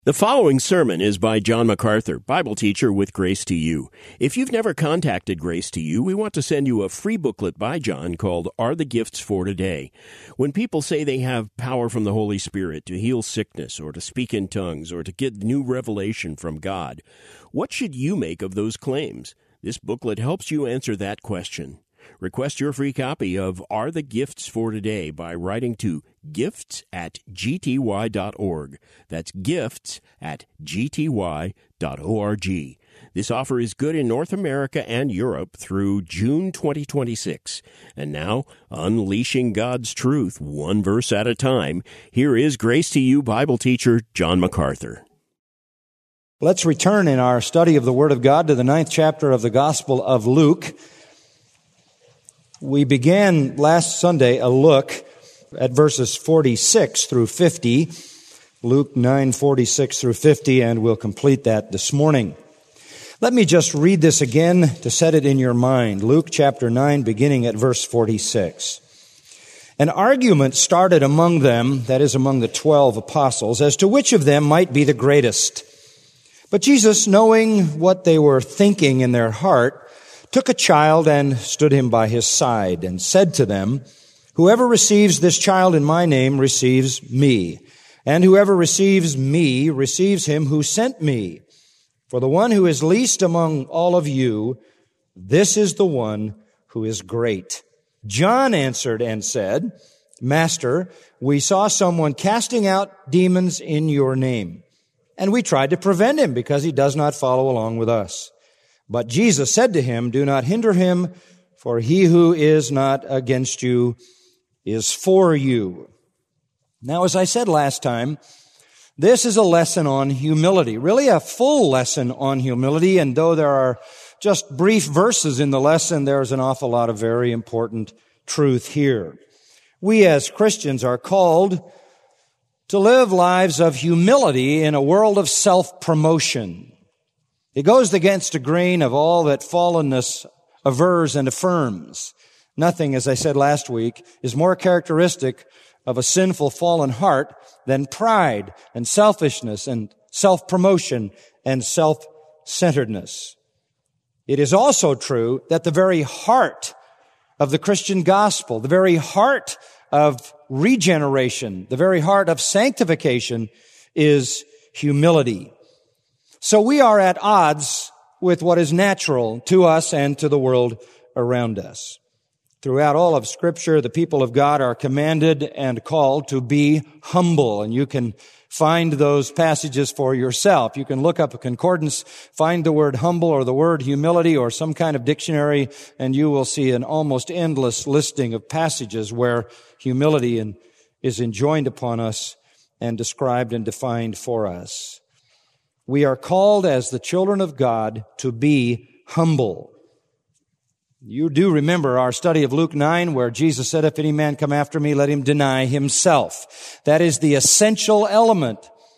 The following sermon is by John MacArthur, Bible teacher with Grace to You. If you've never contacted Grace to You, we want to send you a free booklet by John called Are the Gifts for Today? When people say they have power from the Holy Spirit to heal sickness or to speak in tongues or to get new revelation from God, what should you make of those claims? This booklet helps you answer that question. Request your free copy of Are the Gifts for Today by writing to gifts@gty.org. That's gifts@gty.org. This offer is good in North America and Europe through June 2026. And now, unleashing God's truth one verse at a time, here is Grace to You Bible teacher John MacArthur. Let's return in our study of the Word of God to the 9th chapter of the Gospel of Luke. We began last Sunday a look at verses 46 through 50, Luke 9:46 through 50, and we'll complete that this morning. Let me just read this again to set it in your mind. Luke chapter 9, beginning at verse 46. An argument started among them, that is, among the 12 apostles, as to which of them might be the greatest. But Jesus, knowing what they were thinking in their heart, took a child and stood him by his side and said to them, "Whoever receives this child in my name receives me, and whoever receives me receives him who sent me. For the one who is least among all of you, this is the one who is great." John answered and said, "Master, we saw someone casting out demons in your name, and we tried to prevent him because he does not follow along with us." But Jesus said to him, "Do not hinder him, for he who is not against you is for you." Now, as I said last time, this is a lesson on humility, really a full lesson on humility, and though there are just brief verses in the lesson, there's an awful lot of very important truth here. We as Christians are called to live lives of humility in a world of self-promotion. It goes against the grain of all that fallenness avers and affirms. Nothing, as I said last week, is more characteristic of a sinful, fallen heart than pride and selfishness and self-promotion and self-centeredness. It is also true that the very heart of the Christian gospel, the very heart of regeneration, the very heart of sanctification is humility. So we are at odds with what is natural to us and to the world around us. Throughout all of Scripture, the people of God are commanded and called to be humble, and you can find those passages for yourself. You can look up a concordance, find the word humble or the word humility or some kind of dictionary, and you will see an almost endless listing of passages where humility is enjoined upon us and described and defined for us. We are called as the children of God to be humble. You do remember our study of Luke 9 where Jesus said, "If any man come after me, let him deny himself." That is the essential element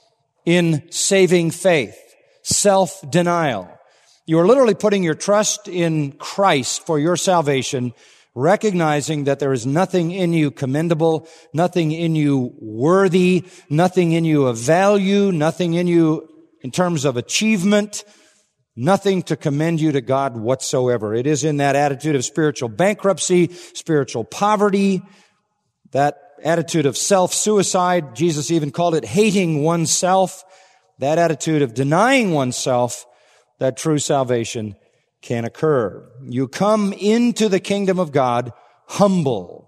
in saving faith, self-denial. You are literally putting your trust in Christ for your salvation, recognizing that there is nothing in you commendable, nothing in you worthy, nothing in you of value, nothing in you in terms of achievement, nothing to commend you to God whatsoever. It is in that attitude of spiritual bankruptcy, spiritual poverty, that attitude of self-suicide, Jesus even called it hating oneself, that attitude of denying oneself, that true salvation can occur. You come into the kingdom of God humble.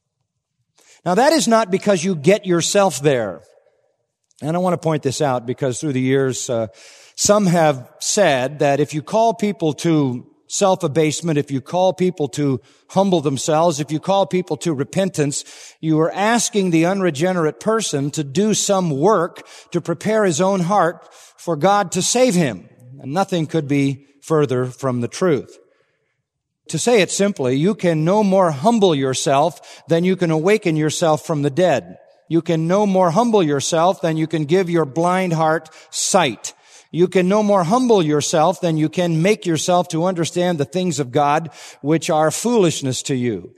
Now that is not because you get yourself there. And I want to point this out because through the years, some have said that if you call people to self-abasement, if you call people to humble themselves, if you call people to repentance, you are asking the unregenerate person to do some work to prepare his own heart for God to save him. And nothing could be further from the truth. To say it simply, you can no more humble yourself than you can awaken yourself from the dead. You can no more humble yourself than you can give your blind heart sight. You can no more humble yourself than you can make yourself to understand the things of God which are foolishness to you.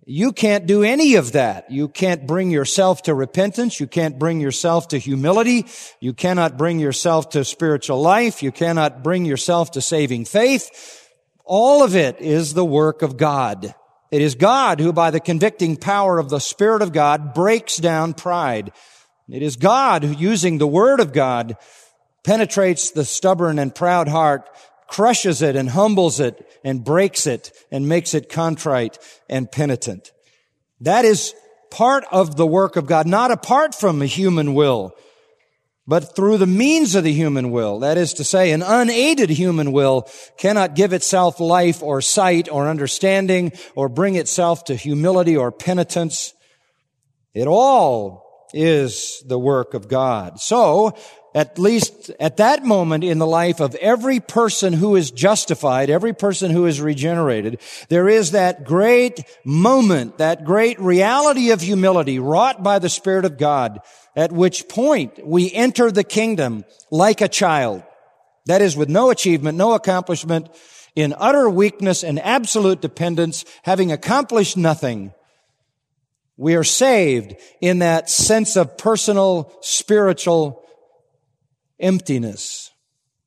You can't do any of that. You can't bring yourself to repentance. You can't bring yourself to humility. You cannot bring yourself to spiritual life. You cannot bring yourself to saving faith. All of it is the work of God. It is God who, by the convicting power of the Spirit of God, breaks down pride. It is God who, using the Word of God, penetrates the stubborn and proud heart, crushes it and humbles it and breaks it and makes it contrite and penitent. That is part of the work of God, not apart from the human will, but through the means of the human will. That is to say, an unaided human will cannot give itself life or sight or understanding or bring itself to humility or penitence. It all is the work of God. So, at least at that moment in the life of every person who is justified, every person who is regenerated, there is that great moment, that great reality of humility wrought by the Spirit of God, at which point we enter the kingdom like a child. That is, with no achievement, no accomplishment, in utter weakness and absolute dependence, having accomplished nothing. We are saved in that sense of personal, spiritual emptiness.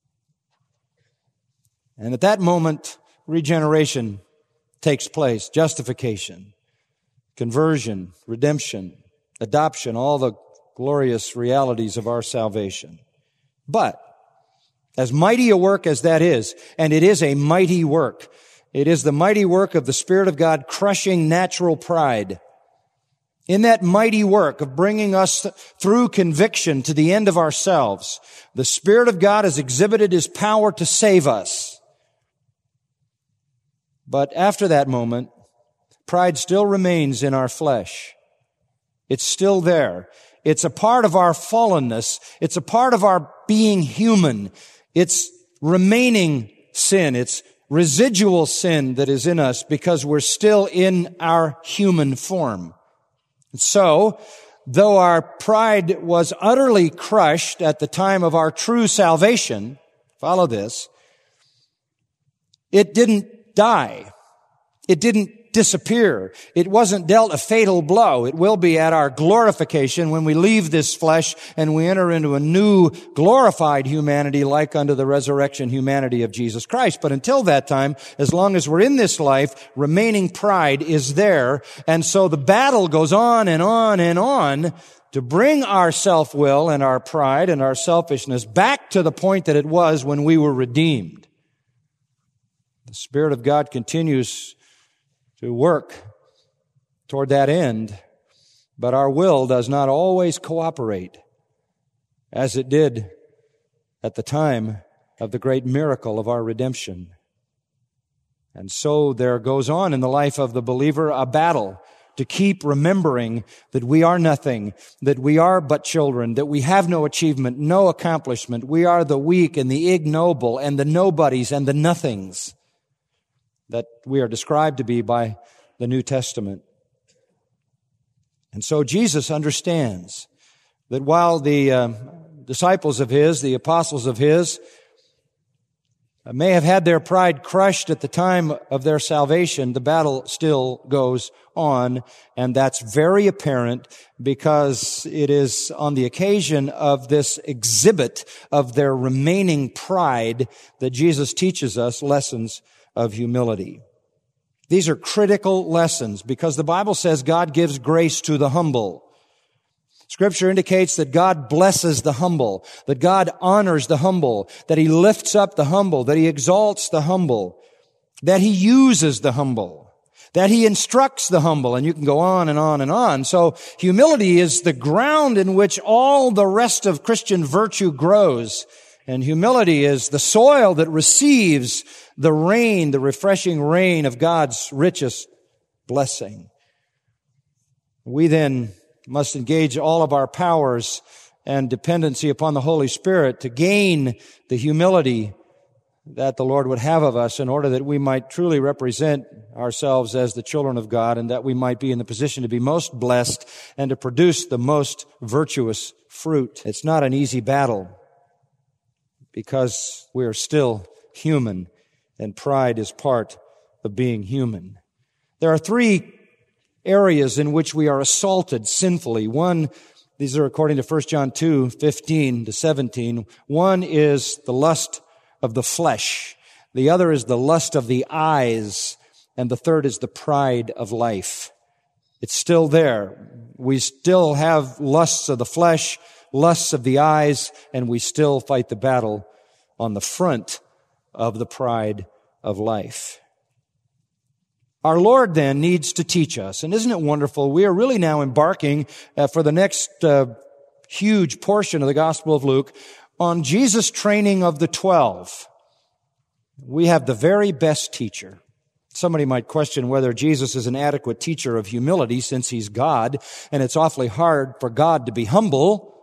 And at that moment, regeneration takes place. Justification, conversion, redemption, adoption, all the glorious realities of our salvation. But, as mighty a work as that is, and it is a mighty work, it is the mighty work of the Spirit of God crushing natural pride. In that mighty work of bringing us through conviction to the end of ourselves, the Spirit of God has exhibited His power to save us. But after that moment, pride still remains in our flesh. It's still there. It's a part of our fallenness. It's a part of our being human. It's remaining sin. It's residual sin that is in us because we're still in our human form. So, though our pride was utterly crushed at the time of our true salvation, follow this, it didn't die. It didn't disappear. It wasn't dealt a fatal blow. It will be at our glorification when we leave this flesh and we enter into a new glorified humanity like unto the resurrection humanity of Jesus Christ. But until that time, as long as we're in this life, remaining pride is there. And so the battle goes on and on and on to bring our self-will and our pride and our selfishness back to the point that it was when we were redeemed. The Spirit of God continues to work toward that end, but our will does not always cooperate as it did at the time of the great miracle of our redemption. And so there goes on in the life of the believer a battle to keep remembering that we are nothing, that we are but children, that we have no achievement, no accomplishment. We are the weak and the ignoble and the nobodies and the nothings that we are described to be by the New Testament. And so Jesus understands that while the disciples of His, the apostles of His, may have had their pride crushed at the time of their salvation, the battle still goes on, and that's very apparent because it is on the occasion of this exhibit of their remaining pride that Jesus teaches us lessons of humility. These are critical lessons because the Bible says God gives grace to the humble. Scripture indicates that God blesses the humble, that God honors the humble, that He lifts up the humble, that He exalts the humble, that He uses the humble, that He instructs the humble, and you can go on and on and on. So humility is the ground in which all the rest of Christian virtue grows. And humility is the soil that receives the rain, the refreshing rain of God's richest blessing. We then must engage all of our powers and dependency upon the Holy Spirit to gain the humility that the Lord would have of us in order that we might truly represent ourselves as the children of God and that we might be in the position to be most blessed and to produce the most virtuous fruit. It's not an easy battle because we are still human and pride is part of being human. There are three areas in which we are assaulted sinfully. One, these are according to 1 John 2:15-17. One is the lust of the flesh. The other is the lust of the eyes. And the third is the pride of life. It's still there. We still have lusts of the flesh, lusts of the eyes, and we still fight the battle on the front of the pride of life. Our Lord then needs to teach us. And isn't it wonderful? We are really now embarking for the next huge portion of the Gospel of Luke on Jesus' training of the 12. We have the very best teacher. Somebody might question whether Jesus is an adequate teacher of humility since he's God, and it's awfully hard for God to be humble.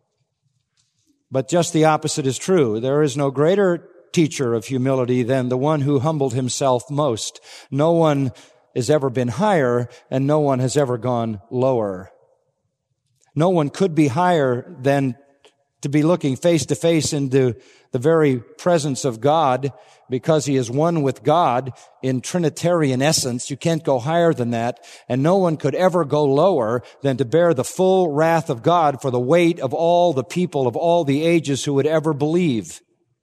But just the opposite is true. There is no greater teacher of humility than the one who humbled himself most. No one has ever been higher, and no one has ever gone lower. No one could be higher than to be looking face to face into the very presence of God, because he is one with God in Trinitarian essence. You can't go higher than that, and no one could ever go lower than to bear the full wrath of God for the weight of all the people of all the ages who would ever believe.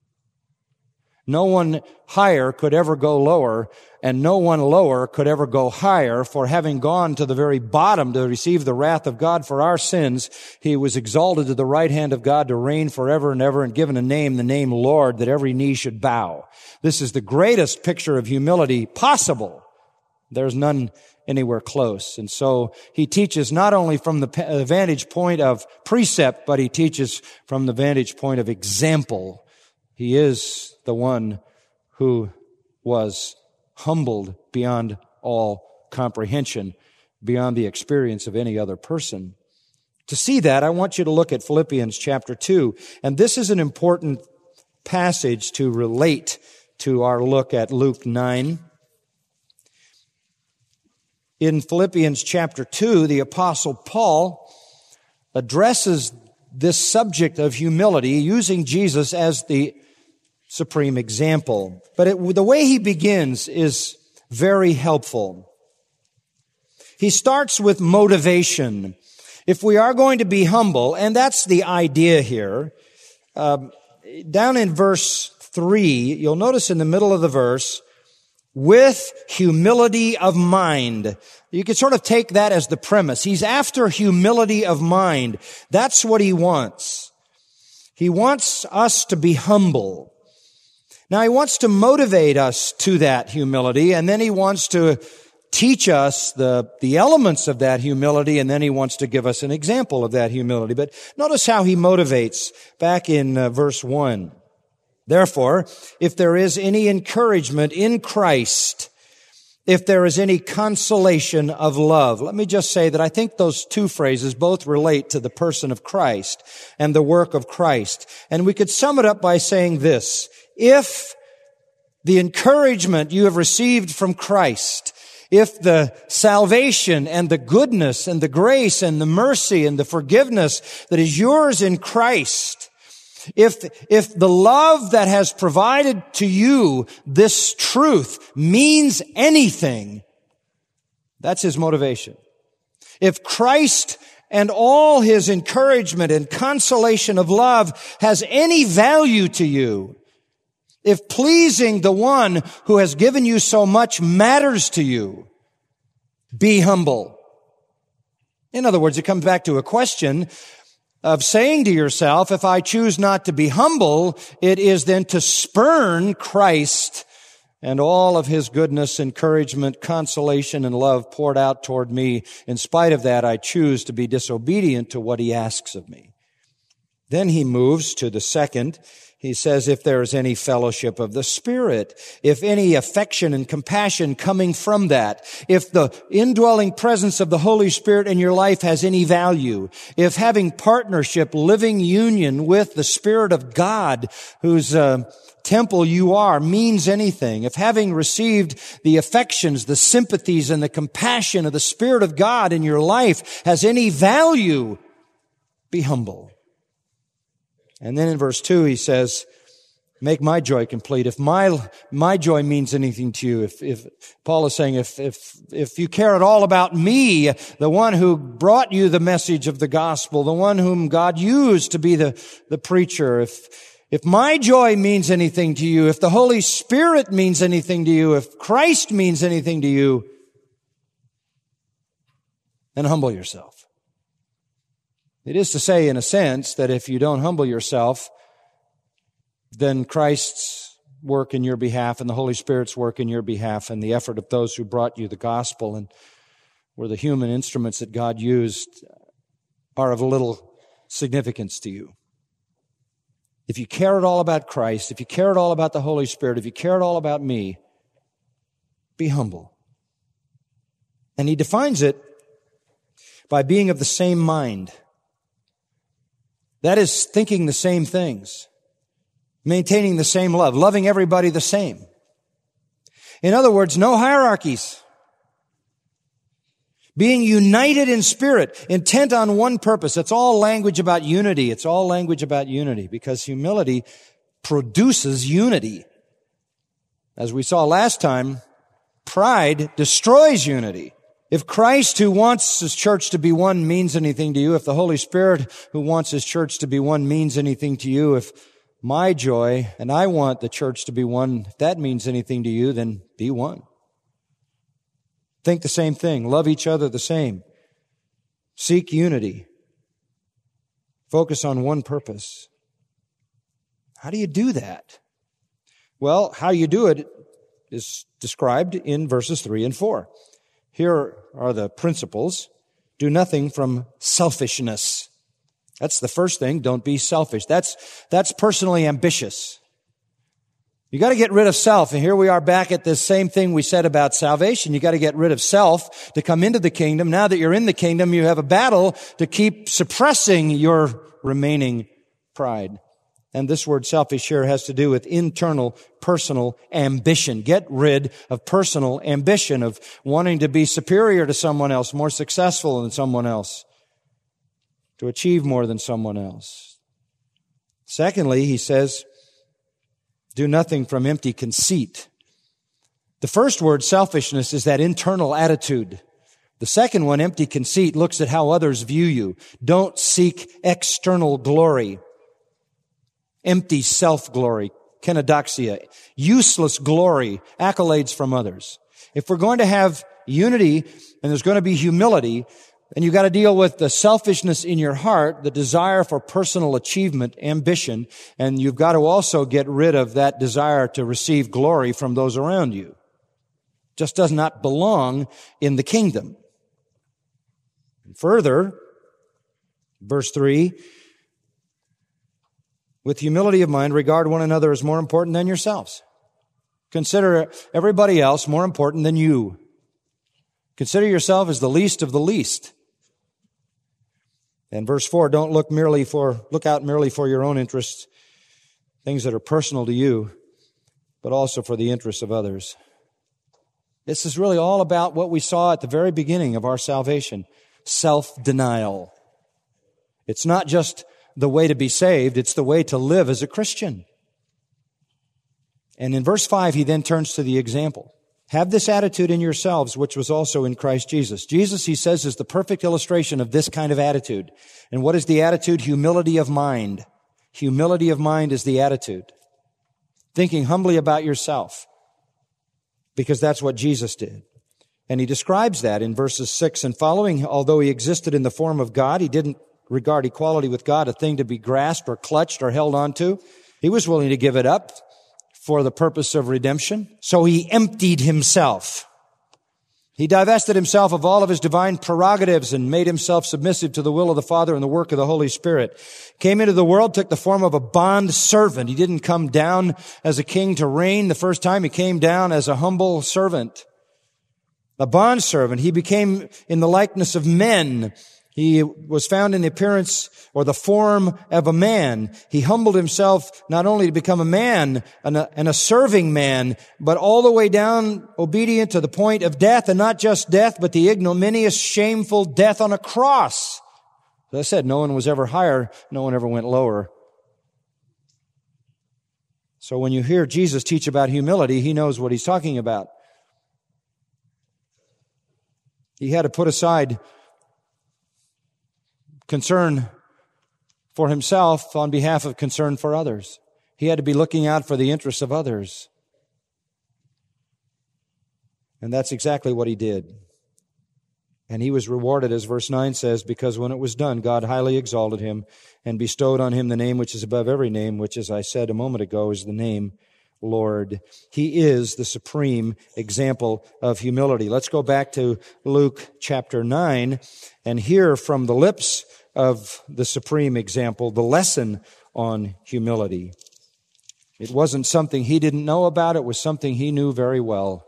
No one higher could ever go lower, and no one lower could ever go higher, for having gone to the very bottom to receive the wrath of God for our sins, he was exalted to the right hand of God to reign forever and ever, and given a name, the name Lord, that every knee should bow. This is the greatest picture of humility possible. There's none anywhere close. And so he teaches not only from the vantage point of precept, but he teaches from the vantage point of example. He is the one who was humbled beyond all comprehension, beyond the experience of any other person. To see that, I want you to look at Philippians chapter 2. And this is an important passage to relate to our look at Luke 9. In Philippians chapter 2, the Apostle Paul addresses this subject of humility using Jesus as the supreme example. But the way he begins is very helpful. He starts with motivation. If we are going to be humble, and that's the idea here, down in verse 3, you'll notice in the middle of the verse, with humility of mind. You could sort of take that as the premise. He's after humility of mind. That's what he wants. He wants us to be humble. Now, he wants to motivate us to that humility, and then he wants to teach us the elements of that humility, and then he wants to give us an example of that humility. But notice how he motivates back in verse 1. Therefore, if there is any encouragement in Christ, if there is any consolation of love. Let me just say that I think those two phrases both relate to the person of Christ and the work of Christ. And we could sum it up by saying this: if the encouragement you have received from Christ, if the salvation and the goodness and the grace and the mercy and the forgiveness that is yours in Christ, if the love that has provided to you this truth means anything, that's his motivation. If Christ and all his encouragement and consolation of love has any value to you, if pleasing the one who has given you so much matters to you, be humble. In other words, it comes back to a question of saying to yourself, if I choose not to be humble, it is then to spurn Christ and all of his goodness, encouragement, consolation, and love poured out toward me. In spite of that, I choose to be disobedient to what he asks of me. Then he moves to the second. He says, if there is any fellowship of the Spirit, if any affection and compassion coming from that, if the indwelling presence of the Holy Spirit in your life has any value, if having partnership, living union with the Spirit of God, whose temple you are, means anything, if having received the affections, the sympathies, and the compassion of the Spirit of God in your life has any value, be humble. And then in verse 2 he says, Make my joy complete. If my joy means anything to you, if Paul is saying, if you care at all about me, the one who brought you the message of the gospel, the one whom God used to be the preacher, if my joy means anything to you, if the Holy Spirit means anything to you, if Christ means anything to you, then humble yourself. It is to say, in a sense, that if you don't humble yourself, then Christ's work in your behalf and the Holy Spirit's work in your behalf and the effort of those who brought you the gospel and were the human instruments that God used are of little significance to you. If you care at all about Christ, if you care at all about the Holy Spirit, if you care at all about me, be humble. And he defines it by being of the same mind. That is, thinking the same things. Maintaining the same love, loving everybody the same. In other words, no hierarchies. Being united in spirit, intent on one purpose. It's all language about unity. It's all language about unity because humility produces unity. As we saw last time, pride destroys unity. If Christ, who wants His church to be one, means anything to you, if the Holy Spirit, who wants His church to be one, means anything to you, if my joy, and I want the church to be one, if that means anything to you, then be one. Think the same thing. Love each other the same. Seek unity. Focus on one purpose. How do you do that? Well, how you do it is described in verses 3 and 4. Here are the principles. Do nothing from selfishness. That's the first thing. Don't be selfish. That's personally ambitious. You got to get rid of self. And here we are back at this same thing we said about salvation. You got to get rid of self to come into the kingdom. Now that you're in the kingdom, you have a battle to keep suppressing your remaining pride. And this word selfish here has to do with internal personal ambition. Get rid of personal ambition, of wanting to be superior to someone else, more successful than someone else, to achieve more than someone else. Secondly, he says, do nothing from empty conceit. The first word, selfishness, is that internal attitude. The second one, empty conceit, looks at how others view you. Don't seek external glory. Empty self-glory, kenodoxia, useless glory, accolades from others. If we're going to have unity and there's going to be humility, and you've got to deal with the selfishness in your heart, the desire for personal achievement, ambition, and you've got to also get rid of that desire to receive glory from those around you. Just does not belong in the kingdom. And further, verse 3, with humility of mind, regard one another as more important than yourselves. Consider everybody else more important than you. Consider yourself as the least of the least. And verse 4, don't look out merely for your own interests, things that are personal to you, but also for the interests of others. This is really all about what we saw at the very beginning of our salvation, self-denial. It's not just the way to be saved, it's the way to live as a Christian. And in verse 5, he then turns to the example. Have this attitude in yourselves, which was also in Christ Jesus. Jesus, he says, is the perfect illustration of this kind of attitude. And what is the attitude? Humility of mind. Humility of mind is the attitude. Thinking humbly about yourself. Because that's what Jesus did. And he describes that in verses 6 and following. Although he existed in the form of God, he didn't regard equality with God a thing to be grasped or clutched or held onto. He was willing to give it up for the purpose of redemption. So he emptied himself. He divested himself of all of his divine prerogatives and made himself submissive to the will of the Father and the work of the Holy Spirit. Came into the world, took the form of a bond servant. He didn't come down as a king to reign the first time. He came down as a humble servant. A bond servant. He became in the likeness of men. He was found in the appearance or the form of a man. He humbled himself not only to become a man and a serving man, but all the way down obedient to the point of death, and not just death, but the ignominious, shameful death on a cross. As I said, no one was ever higher, no one ever went lower. So when you hear Jesus teach about humility, he knows what he's talking about. He had to put aside concern for himself on behalf of concern for others. He had to be looking out for the interests of others. And that's exactly what he did. And he was rewarded, as verse 9 says, because when it was done, God highly exalted him and bestowed on him the name which is above every name, which, as I said a moment ago, is the name Lord. He is the supreme example of humility. Let's go back to Luke chapter 9 and hear from the lips of the supreme example the lesson on humility. It wasn't something he didn't know about. It was something he knew very well.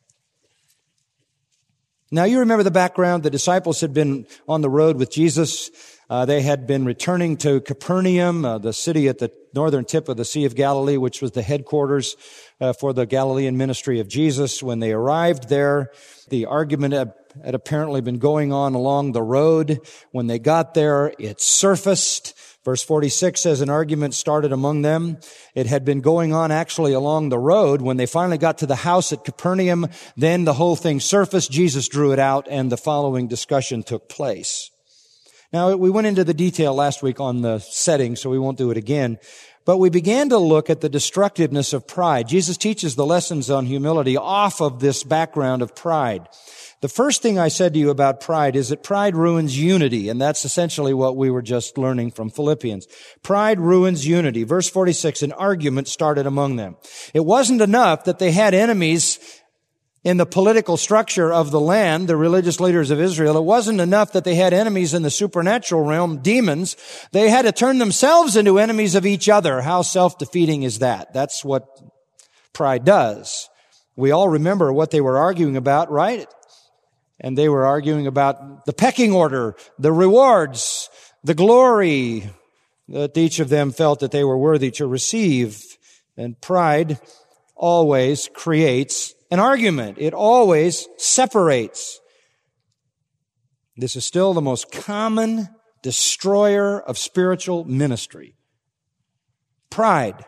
Now, you remember the background. The disciples had been on the road with Jesus. They had been returning to Capernaum, the city at the northern tip of the Sea of Galilee, which was the headquarters for the Galilean ministry of Jesus. When they arrived there, the argument had apparently been going on along the road. When they got there, it surfaced. Verse 46 says an argument started among them. It had been going on actually along the road. When they finally got to the house at Capernaum, then the whole thing surfaced. Jesus drew it out, and the following discussion took place. Now, we went into the detail last week on the setting, so we won't do it again. But we began to look at the destructiveness of pride. Jesus teaches the lessons on humility off of this background of pride. The first thing I said to you about pride is that pride ruins unity, and that's essentially what we were just learning from Philippians. Pride ruins unity. Verse 46, an argument started among them. It wasn't enough that they had enemies in the political structure of the land, the religious leaders of Israel. It wasn't enough that they had enemies in the supernatural realm, demons. They had to turn themselves into enemies of each other. How self-defeating is that? That's what pride does. We all remember what they were arguing about, right? And they were arguing about the pecking order, the rewards, the glory that each of them felt that they were worthy to receive. And pride always creates an argument. It always separates. This is still the most common destroyer of spiritual ministry. Pride.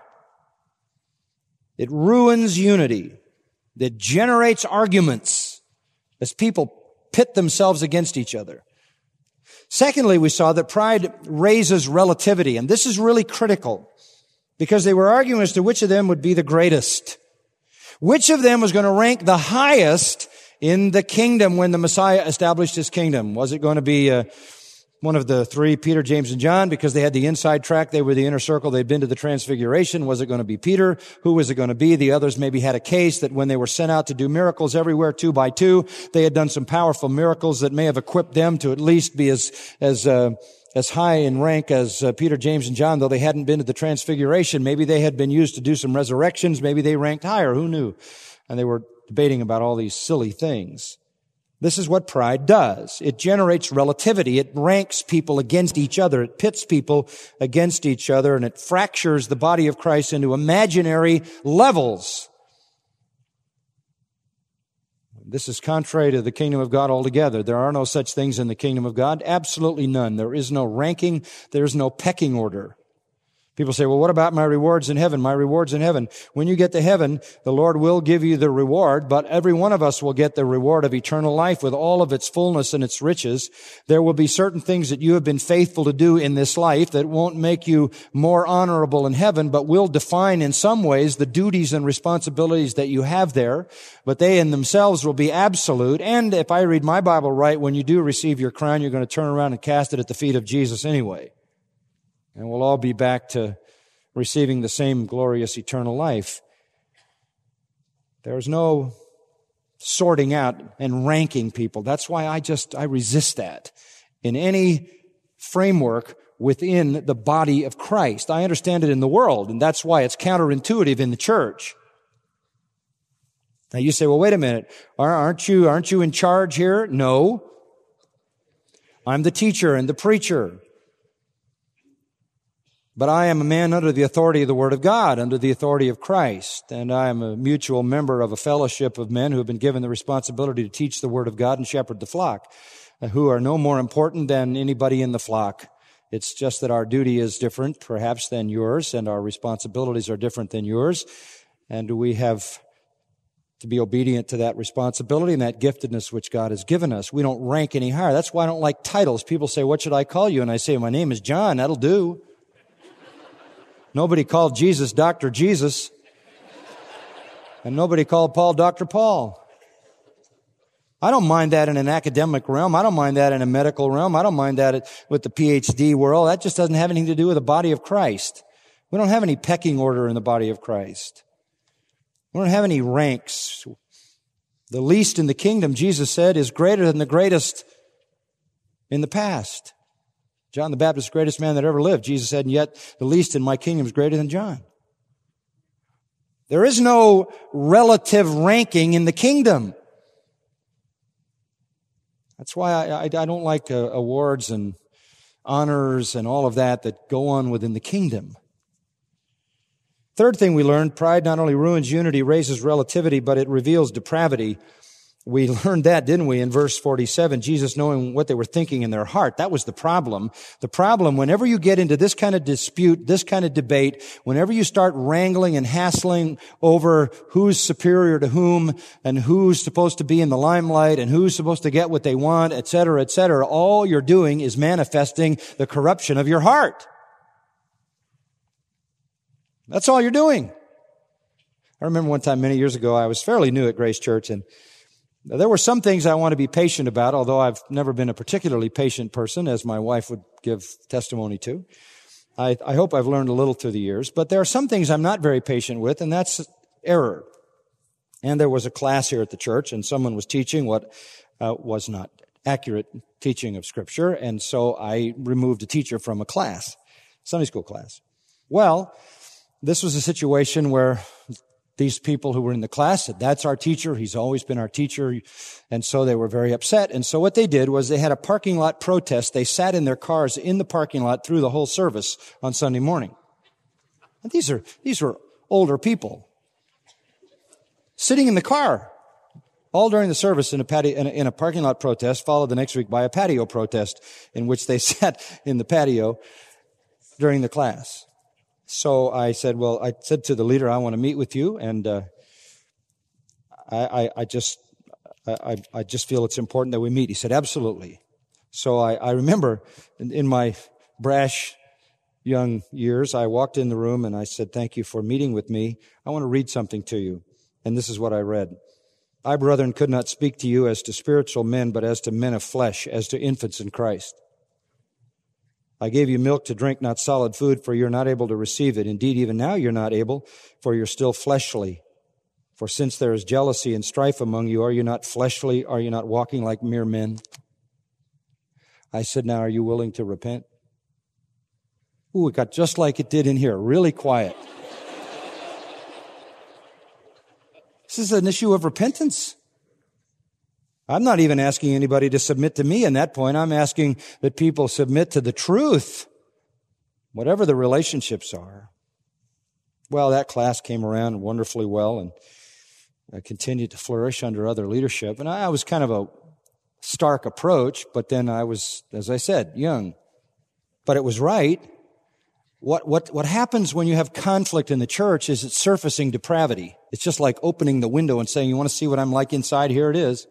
It ruins unity. It generates arguments as people pit themselves against each other. Secondly, we saw that pride raises relativity, and this is really critical because they were arguing as to which of them would be the greatest. Which of them was going to rank the highest in the kingdom when the Messiah established his kingdom? Was it going to be one of the three, Peter, James, and John, because they had the inside track? They were the inner circle. They'd been to the Transfiguration. Was it going to be Peter? Who was it going to be? The others maybe had a case that when they were sent out to do miracles everywhere, 2 by 2, they had done some powerful miracles that may have equipped them to at least be as high in rank as Peter, James, and John, though they hadn't been to the Transfiguration. Maybe they had been used to do some resurrections. Maybe they ranked higher. Who knew? And they were debating about all these silly things. This is what pride does. It generates relativity. It ranks people against each other. It pits people against each other, and it fractures the body of Christ into imaginary levels. This is contrary to the kingdom of God altogether. There are no such things in the kingdom of God. Absolutely none. There is no ranking. There is no pecking order. People say, well, what about my rewards in heaven? My rewards in heaven. When you get to heaven, the Lord will give you the reward, but every one of us will get the reward of eternal life with all of its fullness and its riches. There will be certain things that you have been faithful to do in this life that won't make you more honorable in heaven, but will define in some ways the duties and responsibilities that you have there. But they in themselves will be absolute. And if I read my Bible right, when you do receive your crown, you're going to turn around and cast it at the feet of Jesus anyway. And we'll all be back to receiving the same glorious eternal life. There's no sorting out and ranking people. That's why I resist that in any framework within the body of Christ. I understand it in the world, and that's why it's counterintuitive in the church. Now you say, well, wait a minute. Aren't you in charge here? No. I'm the teacher and the preacher. But I am a man under the authority of the Word of God, under the authority of Christ. And I am a mutual member of a fellowship of men who have been given the responsibility to teach the Word of God and shepherd the flock, who are no more important than anybody in the flock. It's just that our duty is different, perhaps, than yours, and our responsibilities are different than yours. And we have to be obedient to that responsibility and that giftedness which God has given us. We don't rank any higher. That's why I don't like titles. People say, "What should I call you?" And I say, "My name is John." That'll do. Nobody called Jesus Dr. Jesus. And nobody called Paul Dr. Paul. I don't mind that in an academic realm. I don't mind that in a medical realm. I don't mind that with the PhD world. That just doesn't have anything to do with the body of Christ. We don't have any pecking order in the body of Christ. We don't have any ranks. The least in the kingdom, Jesus said, is greater than the greatest in the past. John the Baptist, the greatest man that ever lived. Jesus said, and yet the least in my kingdom is greater than John. There is no relative ranking in the kingdom. That's why I don't like awards and honors and all of that go on within the kingdom. Third thing we learned, pride not only ruins unity, raises relativity, but it reveals depravity. We learned that, didn't we, in verse 47, Jesus knowing what they were thinking in their heart. That was the problem. The problem, whenever you get into this kind of dispute, this kind of debate, whenever you start wrangling and hassling over who's superior to whom and who's supposed to be in the limelight and who's supposed to get what they want, etc., all you're doing is manifesting the corruption of your heart. That's all you're doing. I remember one time many years ago, I was fairly new at Grace Church, and there were some things I want to be patient about, although I've never been a particularly patient person, as my wife would give testimony to. I hope I've learned a little through the years, but there are some things I'm not very patient with, and that's error. And there was a class here at the church, and someone was teaching what was not accurate teaching of Scripture, and so I removed a teacher from a class, Sunday school class. Well, this was a situation where these people who were in the class said, "That's our teacher. He's always been our teacher." And so they were very upset. And so what they did was they had a parking lot protest. They sat in their cars in the parking lot through the whole service on Sunday morning. And these were older people sitting in the car all during the service in a parking lot protest, followed the next week by a patio protest in which they sat in the patio during the class. So I said to the leader, "I want to meet with you, and I just feel it's important that we meet." He said, "Absolutely." So I remember in my brash young years, I walked in the room and I said, "Thank you for meeting with me. I want to read something to you." And this is what I read. "I, brethren, could not speak to you as to spiritual men, but as to men of flesh, as to infants in Christ. I gave you milk to drink, not solid food, for you're not able to receive it. Indeed, even now you're not able, for you're still fleshly. For since there is jealousy and strife among you, are you not fleshly? Are you not walking like mere men?" I said, "Now, are you willing to repent?" Ooh, it got just like it did in here, really quiet. This is an issue of repentance. I'm not even asking anybody to submit to me in that point. I'm asking that people submit to the truth, whatever the relationships are. Well, that class came around wonderfully well and continued to flourish under other leadership. And I was kind of a stark approach, but then I was, as I said, young. But it was right. What happens when you have conflict in the church is it's surfacing depravity. It's just like opening the window and saying, "You want to see what I'm like inside? Here it is."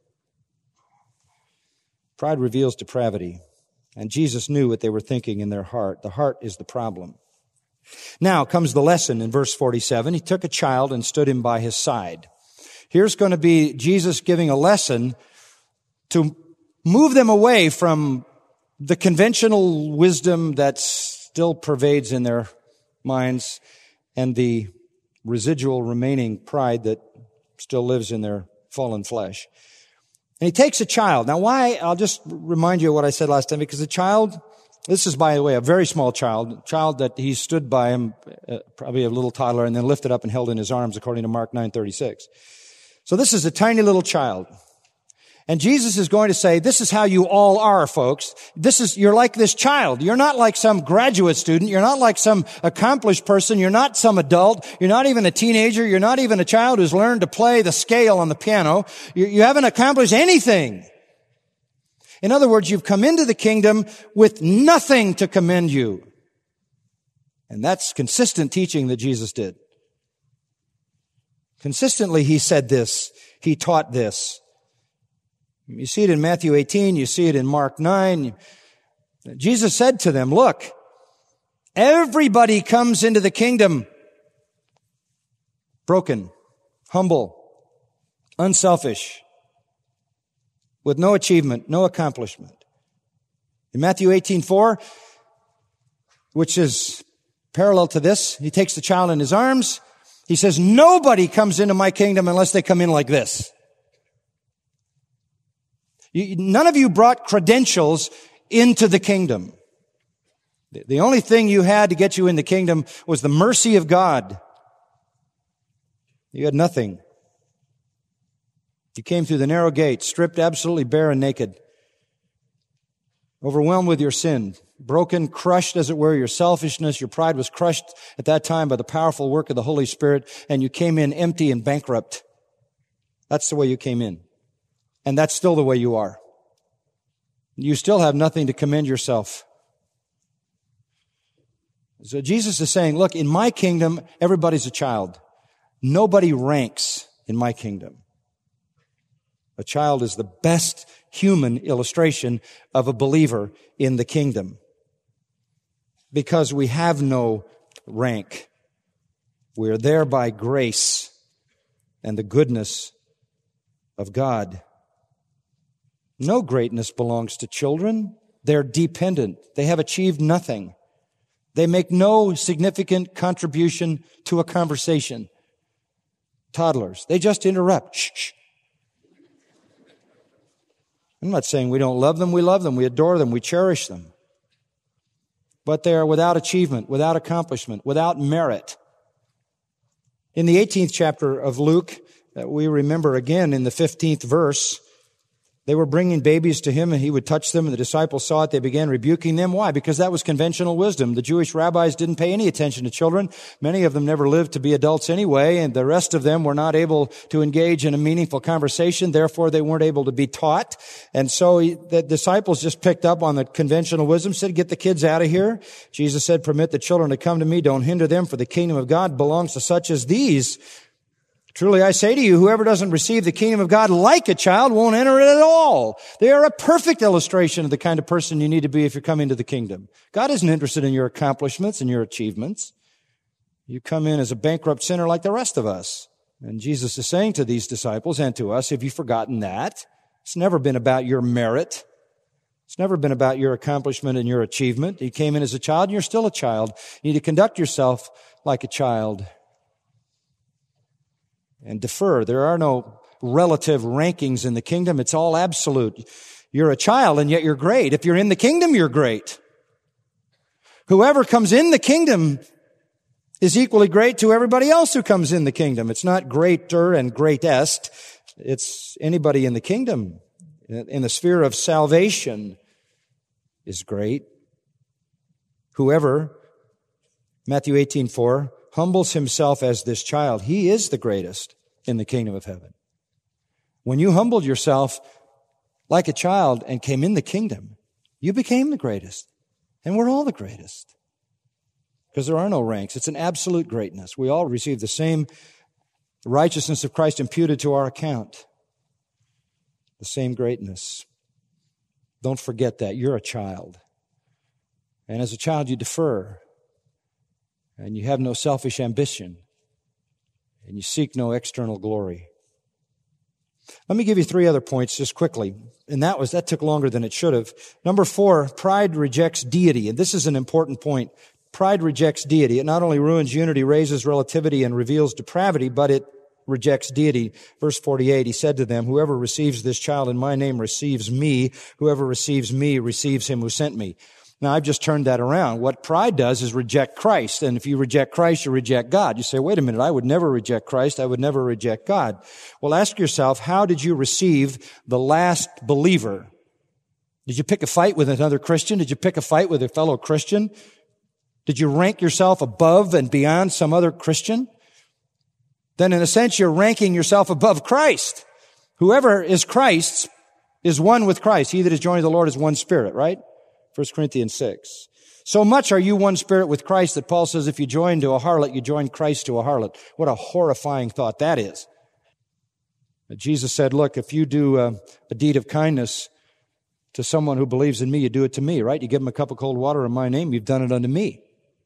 Pride reveals depravity, and Jesus knew what they were thinking in their heart. The heart is the problem. Now comes the lesson in verse 47. He took a child and stood him by his side. Here's going to be Jesus giving a lesson to move them away from the conventional wisdom that still pervades in their minds and the residual remaining pride that still lives in their fallen flesh. And he takes a child. Now why? I'll just remind you of what I said last time, because the child, this is, by the way, a very small child that he stood by him, probably a little toddler, and then lifted up and held in his arms, according to Mark 9:36. So this is a tiny little child. And Jesus is going to say, this is how you all are, folks. You're like this child. You're not like some graduate student. You're not like some accomplished person. You're not some adult. You're not even a teenager. You're not even a child who's learned to play the scale on the piano. You haven't accomplished anything. In other words, you've come into the kingdom with nothing to commend you. And that's consistent teaching that Jesus did. Consistently, he said this. He taught this. You see it in Matthew 18. You see it in Mark 9. Jesus said to them, look, everybody comes into the kingdom broken, humble, unselfish, with no achievement, no accomplishment. In Matthew 18:4, which is parallel to this, he takes the child in his arms. He says, nobody comes into my kingdom unless they come in like this. None of you brought credentials into the kingdom. The only thing you had to get you in the kingdom was the mercy of God. You had nothing. You came through the narrow gate, stripped absolutely bare and naked, overwhelmed with your sin, broken, crushed, as it were, your selfishness, your pride was crushed at that time by the powerful work of the Holy Spirit, and you came in empty and bankrupt. That's the way you came in. And that's still the way you are. You still have nothing to commend yourself. So Jesus is saying, look, in my kingdom, everybody's a child. Nobody ranks in my kingdom. A child is the best human illustration of a believer in the kingdom. Because we have no rank. We are there by grace and the goodness of God. No greatness belongs to children. They're dependent. They have achieved nothing. They make no significant contribution to a conversation. Toddlers, they just interrupt. Shh, shh. I'm not saying we don't love them. We love them. We adore them. We cherish them. But they are without achievement, without accomplishment, without merit. In the 18th chapter of Luke, we remember again in the 15th verse, they were bringing babies to him and he would touch them and the disciples saw it. They began rebuking them. Why? Because that was conventional wisdom. The Jewish rabbis didn't pay any attention to children. Many of them never lived to be adults anyway, and the rest of them were not able to engage in a meaningful conversation. Therefore, they weren't able to be taught. And so the disciples just picked up on the conventional wisdom, said, get the kids out of here. Jesus said, permit the children to come to me. Don't hinder them, for the kingdom of God belongs to such as these. Truly I say to you, whoever doesn't receive the kingdom of God like a child won't enter it at all. They are a perfect illustration of the kind of person you need to be if you're coming to the kingdom. God isn't interested in your accomplishments and your achievements. You come in as a bankrupt sinner like the rest of us. And Jesus is saying to these disciples and to us, have you forgotten that? It's never been about your merit. It's never been about your accomplishment and your achievement. You came in as a child and you're still a child. You need to conduct yourself like a child. And defer. There are no relative rankings in the kingdom. It's all absolute. You're a child and yet you're great. If you're in the kingdom, you're great. Whoever comes in the kingdom is equally great to everybody else who comes in the kingdom. It's not greater and greatest. It's anybody in the kingdom, in the sphere of salvation, is great. Whoever, Matthew 18:4, humbles himself as this child, he is the greatest in the kingdom of heaven. When you humbled yourself like a child and came in the kingdom, you became the greatest. And we're all the greatest. Because there are no ranks. It's an absolute greatness. We all receive the same righteousness of Christ imputed to our account. The same greatness. Don't forget that. You're a child. And as a child, you defer. And you have no selfish ambition. And you seek no external glory. Let me give you 3 other points just quickly. And that took longer than it should have. Number 4, pride rejects deity. And this is an important point. Pride rejects deity. It not only ruins unity, raises relativity, and reveals depravity, but it rejects deity. Verse 48, he said to them, whoever receives this child in my name receives me. Whoever receives me receives him who sent me. Now, I've just turned that around. What pride does is reject Christ. And if you reject Christ, you reject God. You say, wait a minute, I would never reject Christ. I would never reject God. Well, ask yourself, how did you receive the last believer? Did you pick a fight with another Christian? Did you pick a fight with a fellow Christian? Did you rank yourself above and beyond some other Christian? Then in a sense, you're ranking yourself above Christ. Whoever is Christ's is one with Christ. He that is joined to the Lord is one spirit, right? 1 Corinthians 6. So much are you one spirit with Christ that Paul says if you join to a harlot, you join Christ to a harlot. What a horrifying thought that is. Jesus said, look, if you do a deed of kindness to someone who believes in me, you do it to me, right? You give them a cup of cold water in my name, you've done it unto me.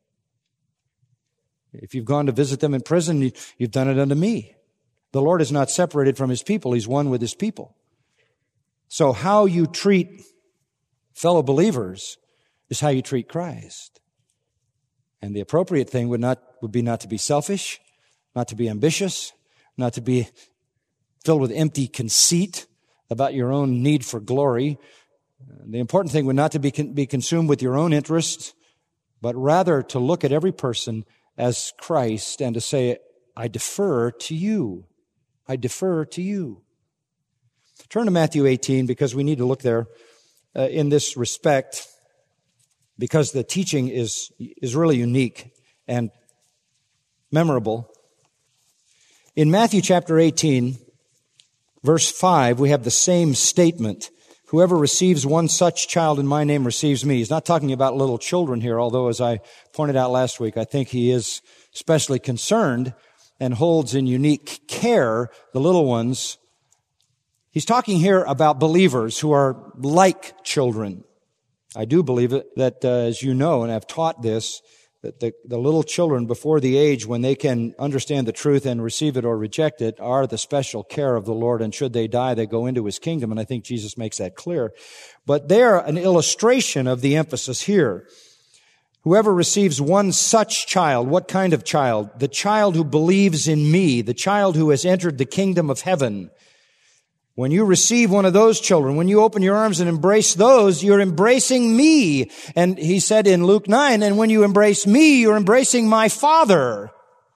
If you've gone to visit them in prison, you've done it unto me. The Lord is not separated from His people. He's one with His people. So how you treat fellow believers is how you treat Christ. And the appropriate thing would be not to be selfish, not to be ambitious, not to be filled with empty conceit about your own need for glory. The important thing would not to be consumed with your own interests, but rather to look at every person as Christ and to say, I defer to you. I defer to you. Turn to Matthew 18 because we need to look there in this respect, because the teaching is really unique and memorable. In Matthew chapter 18, verse 5, we have the same statement. Whoever receives one such child in my name receives me. He's not talking about little children here, although as I pointed out last week, I think he is especially concerned and holds in unique care the little ones. He's talking here about believers who are like children. I do believe it that, as you know, and I've taught this, that the little children before the age when they can understand the truth and receive it or reject it are the special care of the Lord, and should they die, they go into His kingdom, and I think Jesus makes that clear. But they're an illustration of the emphasis here. Whoever receives one such child, what kind of child? The child who believes in me, the child who has entered the kingdom of heaven. When you receive one of those children, when you open your arms and embrace those, you're embracing me. And he said in Luke 9, and when you embrace me, you're embracing my Father.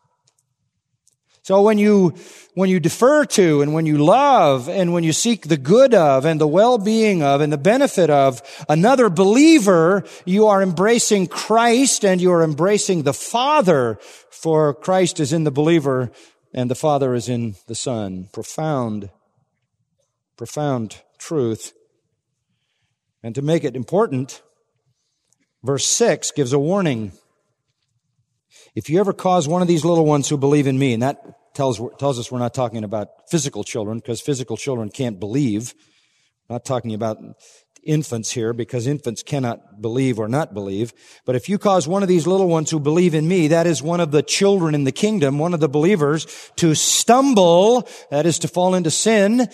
So when you defer to and when you love and when you seek the good of and the well-being of and the benefit of another believer, you are embracing Christ and you are embracing the Father, for Christ is in the believer and the Father is in the Son. Profound truth. And to make it important, verse 6 gives a warning. If you ever cause one of these little ones who believe in me, and that tells us we're not talking about physical children, because physical children can't believe. We're not talking about infants here, because infants cannot believe or not believe. But if you cause one of these little ones who believe in me, that is one of the children in the kingdom, one of the believers, to stumble, that is to fall into sin,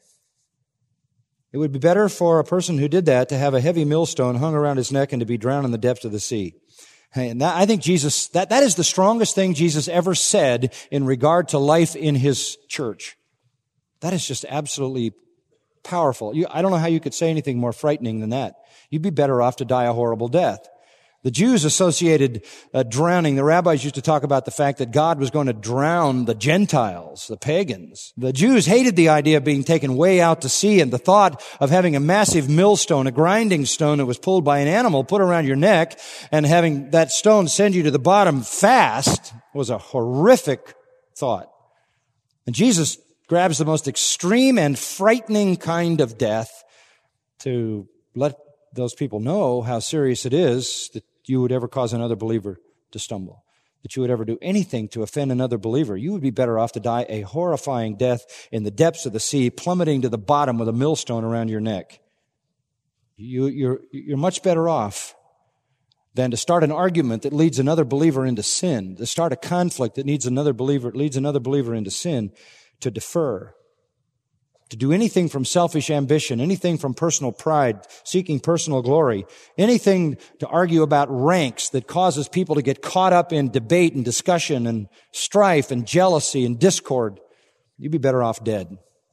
it would be better for a person who did that to have a heavy millstone hung around his neck and to be drowned in the depths of the sea. And I think Jesus, that is the strongest thing Jesus ever said in regard to life in His church. That is just absolutely powerful. I don't know how you could say anything more frightening than that. You'd be better off to die a horrible death. The Jews associated drowning. The rabbis used to talk about the fact that God was going to drown the Gentiles, the pagans. The Jews hated the idea of being taken way out to sea, and the thought of having a massive millstone, a grinding stone that was pulled by an animal, put around your neck, and having that stone send you to the bottom fast was a horrific thought. And Jesus grabs the most extreme and frightening kind of death to let those people know how serious it is that you would ever cause another believer to stumble, that you would ever do anything to offend another believer. You would be better off to die a horrifying death in the depths of the sea, plummeting to the bottom with a millstone around your neck. You're much better off than to start an argument that leads another believer into sin, to start a conflict that leads another believer into sin, to defer. To do anything from selfish ambition, anything from personal pride, seeking personal glory, anything to argue about ranks that causes people to get caught up in debate and discussion and strife and jealousy and discord, you'd be better off dead.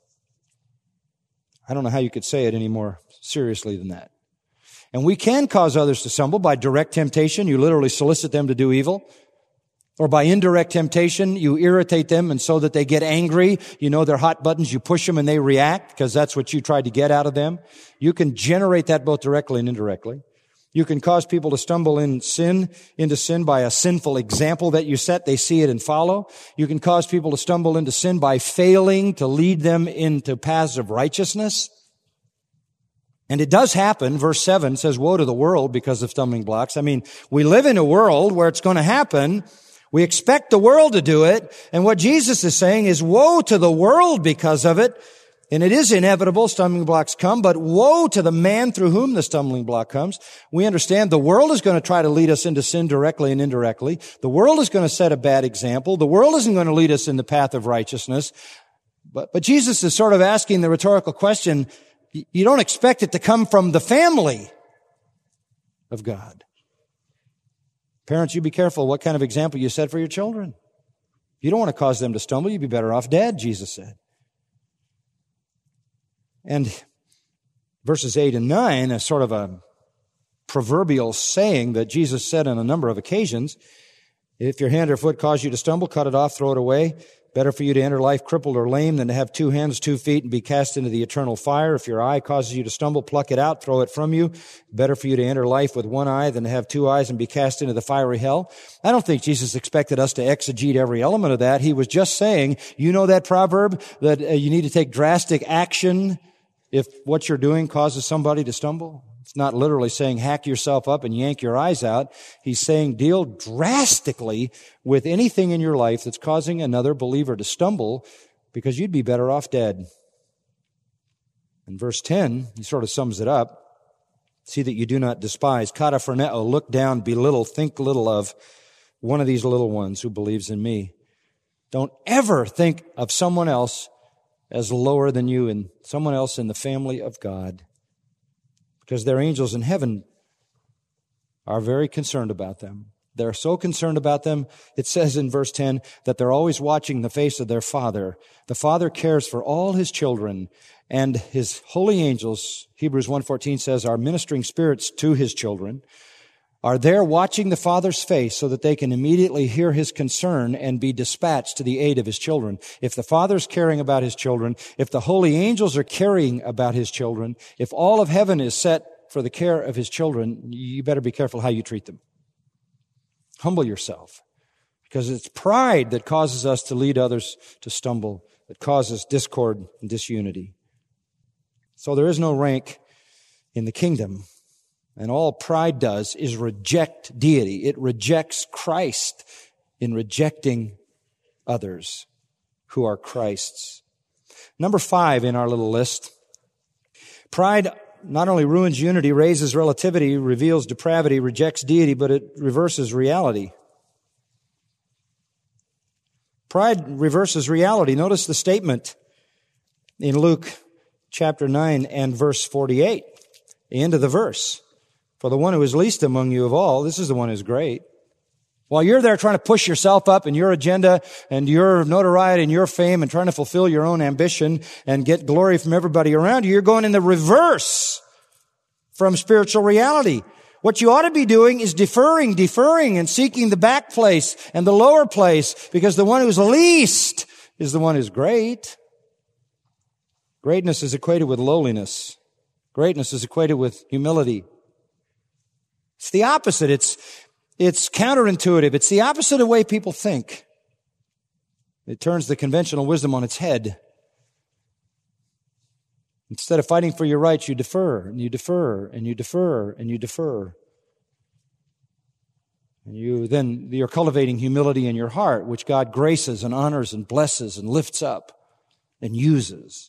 I don't know how you could say it any more seriously than that. And we can cause others to stumble by direct temptation. You literally solicit them to do evil. Or by indirect temptation, you irritate them, and so that they get angry, you know their hot buttons, you push them and they react because that's what you tried to get out of them. You can generate that both directly and indirectly. You can cause people to stumble into sin by a sinful example that you set. They see it and follow. You can cause people to stumble into sin by failing to lead them into paths of righteousness. And it does happen. Verse 7 says, woe to the world because of stumbling blocks. I mean, we live in a world where it's going to happen. We expect the world to do it. And what Jesus is saying is, woe to the world because of it. And it is inevitable, stumbling blocks come, but woe to the man through whom the stumbling block comes. We understand the world is going to try to lead us into sin directly and indirectly. The world is going to set a bad example. The world isn't going to lead us in the path of righteousness. But Jesus is sort of asking the rhetorical question, you don't expect it to come from the family of God. Parents, you be careful what kind of example you set for your children. You don't want to cause them to stumble. You'd be better off dead, Jesus said. And verses 8 and 9 is sort of a proverbial saying that Jesus said on a number of occasions. If your hand or foot cause you to stumble, cut it off, throw it away. Better for you to enter life crippled or lame than to have 2 hands, 2 feet, and be cast into the eternal fire. If your eye causes you to stumble, pluck it out, throw it from you. Better for you to enter life with 1 eye than to have 2 eyes and be cast into the fiery hell. I don't think Jesus expected us to exegete every element of that. He was just saying, you know that proverb that you need to take drastic action if what you're doing causes somebody to stumble? It's not literally saying hack yourself up and yank your eyes out. He's saying deal drastically with anything in your life that's causing another believer to stumble, because you'd be better off dead. In verse 10, he sort of sums it up. See that you do not despise. Kataphroneo, look down, belittle, think little of one of these little ones who believes in me. Don't ever think of someone else as lower than you and someone else in the family of God, because their angels in heaven are very concerned about them. They're so concerned about them, it says in verse 10, that they're always watching the face of their Father. The Father cares for all His children, and His holy angels, Hebrews 1:14 says, are ministering spirits to His children, are there watching the Father's face so that they can immediately hear His concern and be dispatched to the aid of His children. If the Father's caring about His children, if the holy angels are caring about His children, if all of heaven is set for the care of His children, you better be careful how you treat them. Humble yourself, because it's pride that causes us to lead others to stumble, that causes discord and disunity. So there is no rank in the kingdom. And all pride does is reject deity. It rejects Christ in rejecting others who are Christ's. Number 5 in our little list. Pride not only ruins unity, raises relativity, reveals depravity, rejects deity, but it reverses reality. Pride reverses reality. Notice the statement in Luke chapter 9 and verse 48, the end of the verse. For the one who is least among you of all, this is the one who's great. While you're there trying to push yourself up in your agenda and your notoriety and your fame and trying to fulfill your own ambition and get glory from everybody around you, you're going in the reverse from spiritual reality. What you ought to be doing is deferring and seeking the back place and the lower place, because the one who's least is the one who's great. Greatness is equated with lowliness. Greatness is equated with humility. It's the opposite. It's counterintuitive. It's the opposite of the way people think. It turns the conventional wisdom on its head. Instead of fighting for your rights, you defer, and you defer, and you defer, and you defer. And you're cultivating humility in your heart, which God graces and honors and blesses and lifts up and uses.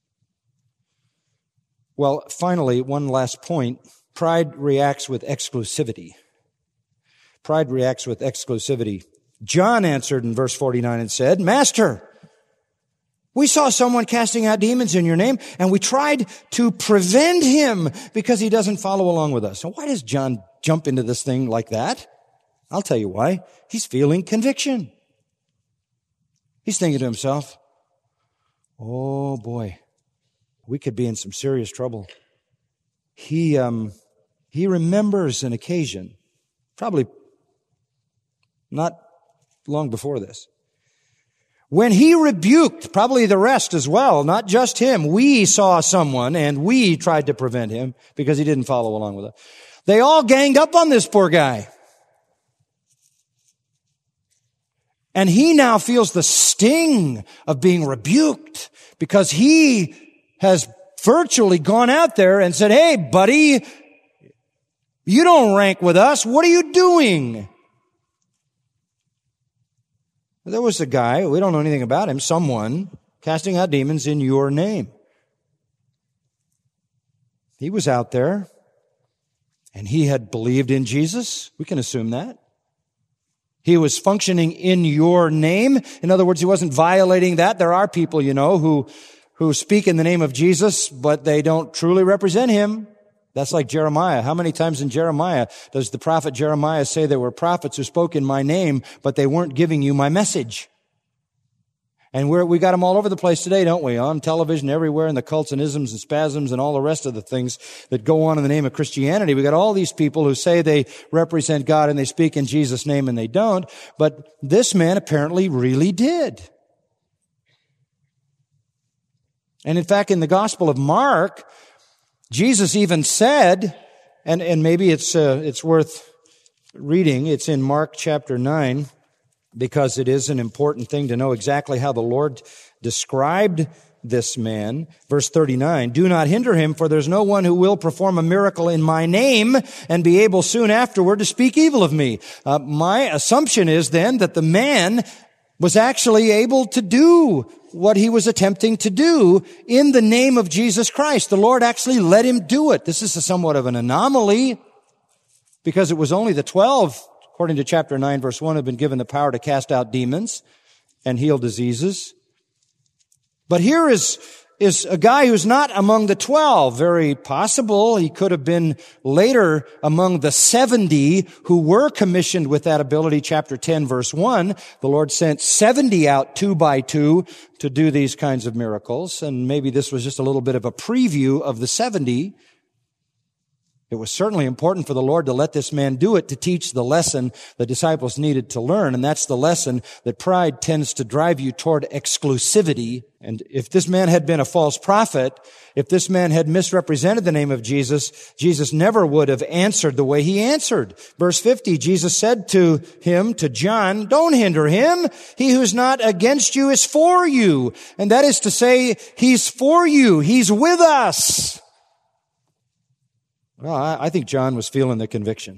Well, finally, one last point. Pride reacts with exclusivity. Pride reacts with exclusivity. John answered in verse 49 and said, Master, we saw someone casting out demons in your name, and we tried to prevent him because he doesn't follow along with us. So why does John jump into this thing like that? I'll tell you why. He's feeling conviction. He's thinking to himself, oh boy, we could be in some serious trouble. He remembers an occasion, probably not long before this, when he rebuked probably the rest as well, not just him. We saw someone and we tried to prevent him because he didn't follow along with us. They all ganged up on this poor guy. And he now feels the sting of being rebuked because he has virtually gone out there and said, hey, buddy, you don't rank with us. What are you doing? There was a guy, we don't know anything about him, someone casting out demons in your name. He was out there, and he had believed in Jesus. We can assume that. He was functioning in your name. In other words, he wasn't violating that. There are people, who speak in the name of Jesus, but they don't truly represent him. That's like Jeremiah. How many times in Jeremiah does the prophet Jeremiah say there were prophets who spoke in my name, but they weren't giving you my message? And we got them all over the place today, don't we? On television, everywhere, in the cults and isms and spasms and all the rest of the things that go on in the name of Christianity. We got all these people who say they represent God and they speak in Jesus' name and they don't. But this man apparently really did. And in fact, in the Gospel of Mark, Jesus even said, and maybe it's worth reading. It's in Mark chapter 9, because it is an important thing to know exactly how the Lord described this man. Verse 39, do not hinder him, for there's no one who will perform a miracle in my name and be able soon afterward to speak evil of me. My assumption is then that the man was actually able to do what he was attempting to do in the name of Jesus Christ. The Lord actually let him do it. This is somewhat of an anomaly, because it was only the 12, according to chapter 9, verse 1, have been given the power to cast out demons and heal diseases. But here is a guy who's not among the 12. Very possible he could have been later among the 70 who were commissioned with that ability. Chapter 10, verse 1, the Lord sent 70 out 2 by 2 to do these kinds of miracles. And maybe this was just a little bit of a preview of the 70. It was certainly important for the Lord to let this man do it to teach the lesson the disciples needed to learn. And that's the lesson that pride tends to drive you toward exclusivity. And if this man had been a false prophet, if this man had misrepresented the name of Jesus, Jesus never would have answered the way he answered. Verse 50, Jesus said to him, to John, don't hinder him. He who's not against you is for you. And that is to say, he's for you. He's with us. Well, I think John was feeling the conviction.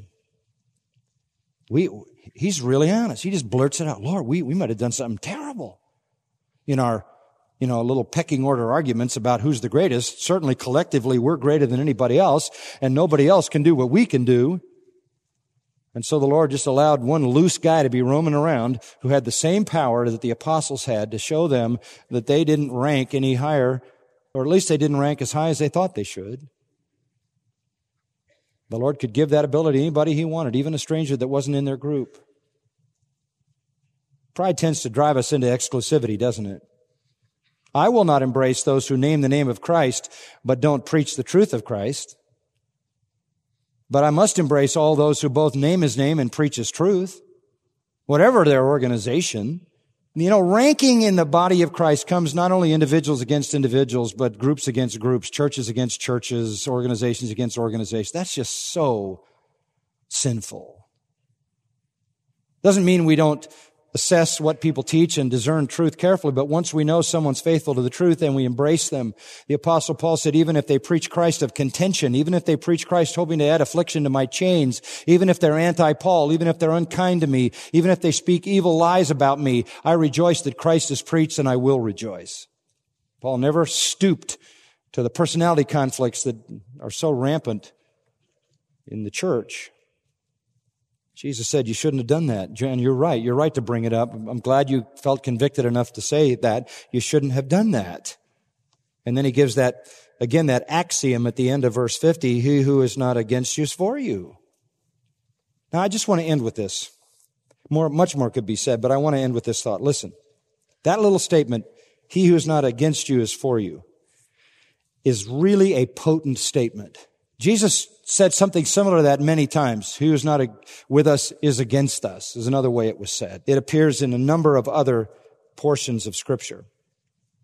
He's really honest. He just blurts it out. Lord, we might have done something terrible in our, little pecking order arguments about who's the greatest. Certainly collectively we're greater than anybody else, and nobody else can do what we can do. And so the Lord just allowed one loose guy to be roaming around who had the same power that the apostles had to show them that they didn't rank any higher, or at least they didn't rank as high as they thought they should. The Lord could give that ability to anybody he wanted, even a stranger that wasn't in their group. Pride tends to drive us into exclusivity, doesn't it? I will not embrace those who name the name of Christ but don't preach the truth of Christ. But I must embrace all those who both name his name and preach his truth, whatever their organization. Ranking in the body of Christ comes not only individuals against individuals, but groups against groups, churches against churches, organizations against organizations. That's just so sinful. Doesn't mean we don't assess what people teach and discern truth carefully, but once we know someone's faithful to the truth, then we embrace them. The Apostle Paul said, even if they preach Christ of contention, even if they preach Christ hoping to add affliction to my chains, even if they're anti-Paul, even if they're unkind to me, even if they speak evil lies about me, I rejoice that Christ is preached, and I will rejoice. Paul never stooped to the personality conflicts that are so rampant in the church. Jesus said, you shouldn't have done that. John, you're right. You're right to bring it up. I'm glad you felt convicted enough to say that. You shouldn't have done that. And then he gives that axiom at the end of verse 50, he who is not against you is for you. Now, I just want to end with this. Much more could be said, but I want to end with this thought. Listen, that little statement, he who is not against you is for you, is really a potent statement. Jesus said something similar to that many times. He who is not with us is against us, is another way it was said. It appears in a number of other portions of Scripture.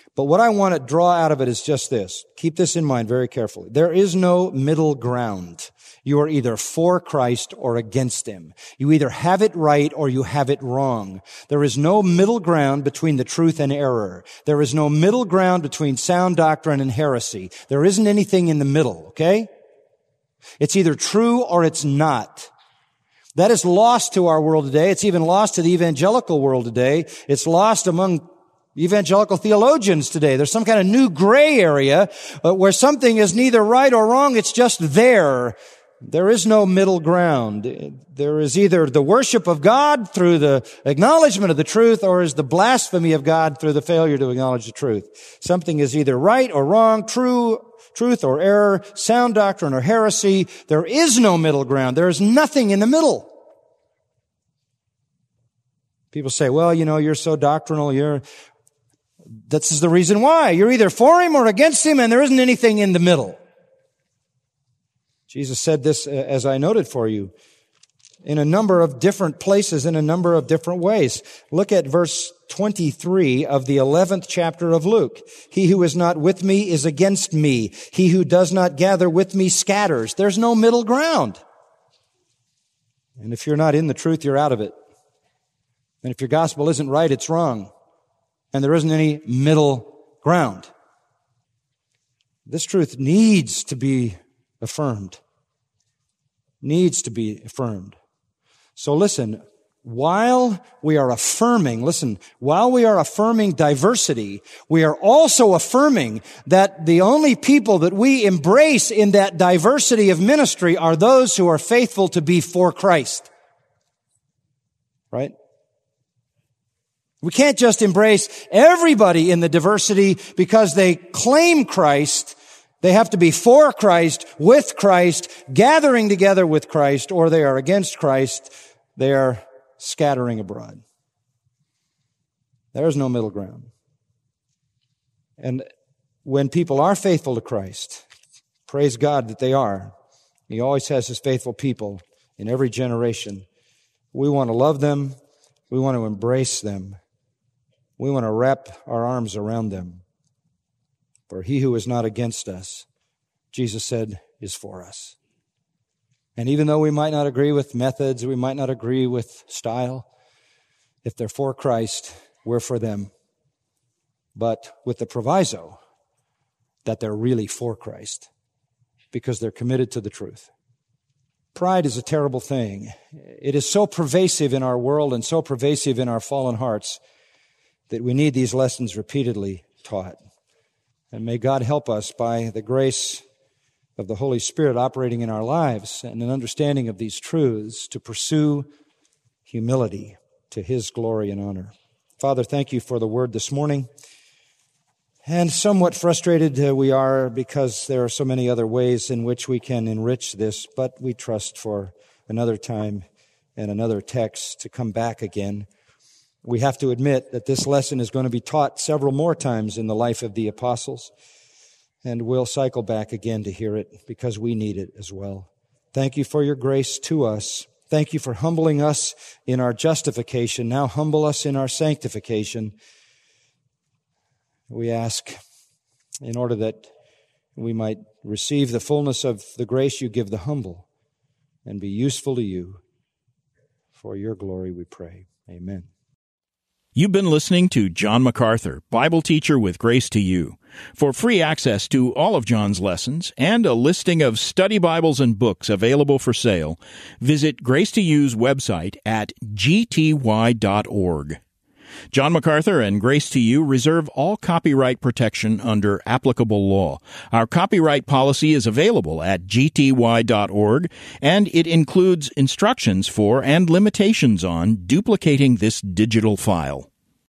But what I want to draw out of it is just this. Keep this in mind very carefully. There is no middle ground. You are either for Christ or against Him. You either have it right or you have it wrong. There is no middle ground between the truth and error. There is no middle ground between sound doctrine and heresy. There isn't anything in the middle, okay? It's either true or it's not. That is lost to our world today. It's even lost to the evangelical world today. It's lost among evangelical theologians today. There's some kind of new gray area where something is neither right or wrong. It's just there. There is no middle ground. There is either the worship of God through the acknowledgement of the truth, or is the blasphemy of God through the failure to acknowledge the truth. Something is either right or wrong, truth or error, sound doctrine or heresy. There is no middle ground. There is nothing in the middle. People say, well, you're so doctrinal. This is the reason why. You're either for Him or against Him, and there isn't anything in the middle. Jesus said this, as I noted for you, in a number of different places, in a number of different ways. Look at verse 23 of the 11th chapter of Luke. He who is not with me is against me. He who does not gather with me scatters. There's no middle ground. And if you're not in the truth, you're out of it. And if your gospel isn't right, it's wrong. And there isn't any middle ground. This truth needs to be affirmed. Needs to be affirmed. So listen, while we are affirming diversity, we are also affirming that the only people that we embrace in that diversity of ministry are those who are faithful to be for Christ. Right? We can't just embrace everybody in the diversity because they claim Christ. They have to be for Christ, with Christ, gathering together with Christ, or they are against Christ. They are scattering abroad. There is no middle ground. And when people are faithful to Christ, praise God that they are. He always has His faithful people in every generation. We want to love them. We want to embrace them. We want to wrap our arms around them. For He who is not against us, Jesus said, is for us. And even though we might not agree with methods, we might not agree with style, if they're for Christ, we're for them. But with the proviso that they're really for Christ, because they're committed to the truth. Pride is a terrible thing. It is so pervasive in our world and so pervasive in our fallen hearts that we need these lessons repeatedly taught. And may God help us by the grace of the Holy Spirit operating in our lives and an understanding of these truths to pursue humility to His glory and honor. Father, thank You for the word this morning. And somewhat frustrated we are because there are so many other ways in which we can enrich this, but we trust for another time and another text to come back again. We have to admit that this lesson is going to be taught several more times in the life of the apostles, and we'll cycle back again to hear it because we need it as well. Thank You for Your grace to us. Thank You for humbling us in our justification. Now humble us in our sanctification. We ask in order that we might receive the fullness of the grace You give the humble and be useful to You. For Your glory we pray. Amen. You've been listening to John MacArthur, Bible teacher with Grace to You. For free access to all of John's lessons and a listing of study Bibles and books available for sale, visit Grace to You's website at gty.org. John MacArthur and Grace to You reserve all copyright protection under applicable law. Our copyright policy is available at gty.org, and it includes instructions for and limitations on duplicating this digital file.